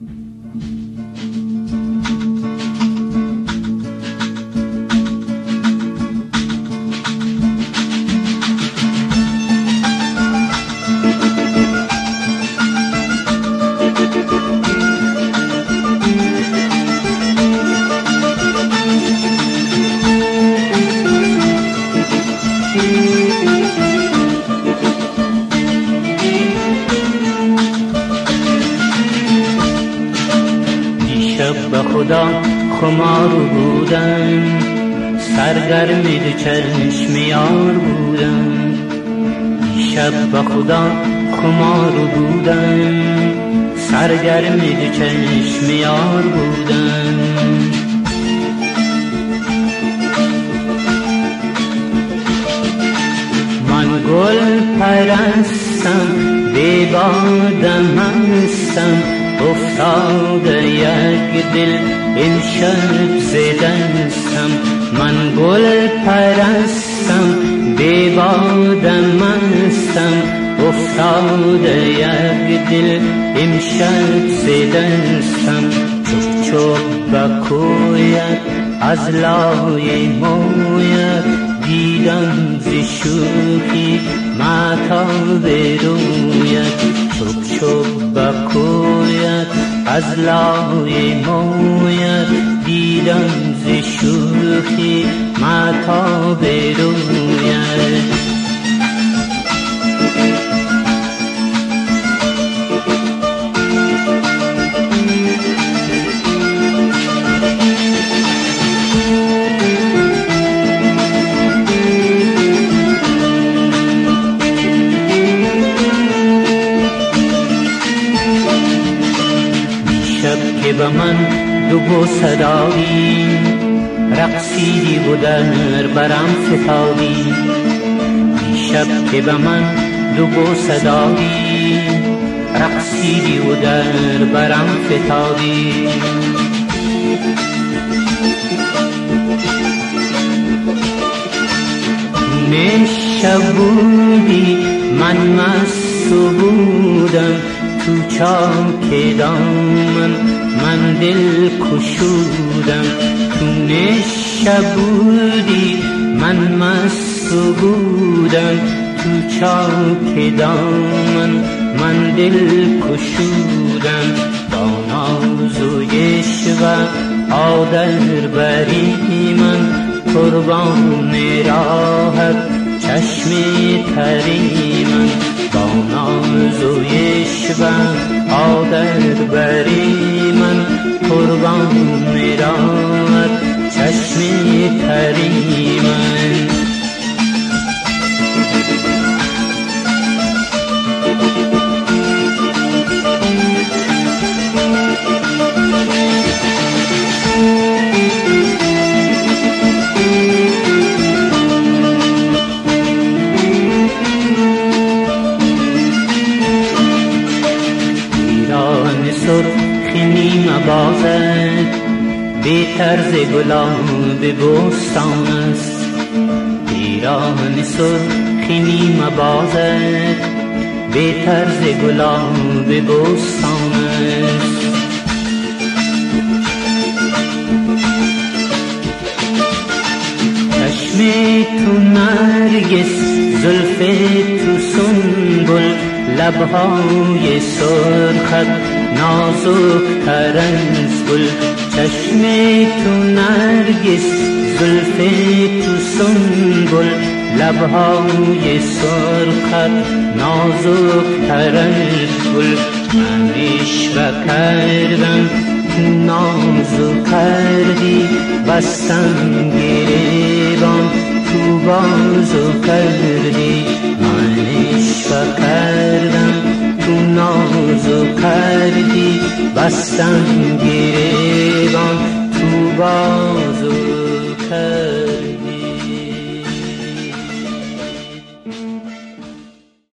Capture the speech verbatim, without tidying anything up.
خدا خمار بودم، سرگرم دو چشم یار بودم. دیشب به خدا خمار بودم، سرگرم دو چشم یار بودم. من گل پرستم، بی بادم هستم، افتاده یک دل این شب ز دستم. من گل پرستم، بی بادم هستم، افتاده یک دل این شب ز دستم. چوب چوب به کویت از لای مویت، دیدم ز شوخی مهتاب رویت. چوب چوب به کویت از لای مویت، دیدم ز شوخی مهتاب رویت. که به من دو بوسه دادی، رقصیدی و در برم فتادی. دیشب که به من دو بوسه دادی، رقصیدی و در برم فتادی. نشب بودی من مست بودم، تو چاک دامن من دل کشودم. تو نشب بودی من مست بودم، تو چاک دامن من دل کشودم. با ناز و عشق آدر بری من، قربان راحت چشم تری من. با ناز و عشق آدر بری من، قربان راحت چشم تری من. سرخی نیم بازد، بی طرز گلاب بوستان است. پیراهن سرخی نیم بازد، بی طرز گلاب بوستان است. چشم تو نرگس، زلف تو سنبل، لبهای سرخت نازک تر از گل. چشم تو نرگس، زلف تو سنبل، لبهای سرخت نازک تر از گل. من عشق کردم تو نازو کردی، بستم گریبان تو بازو کردی. من عشق کردم تو نازو کردی، بستم گریبان تو باز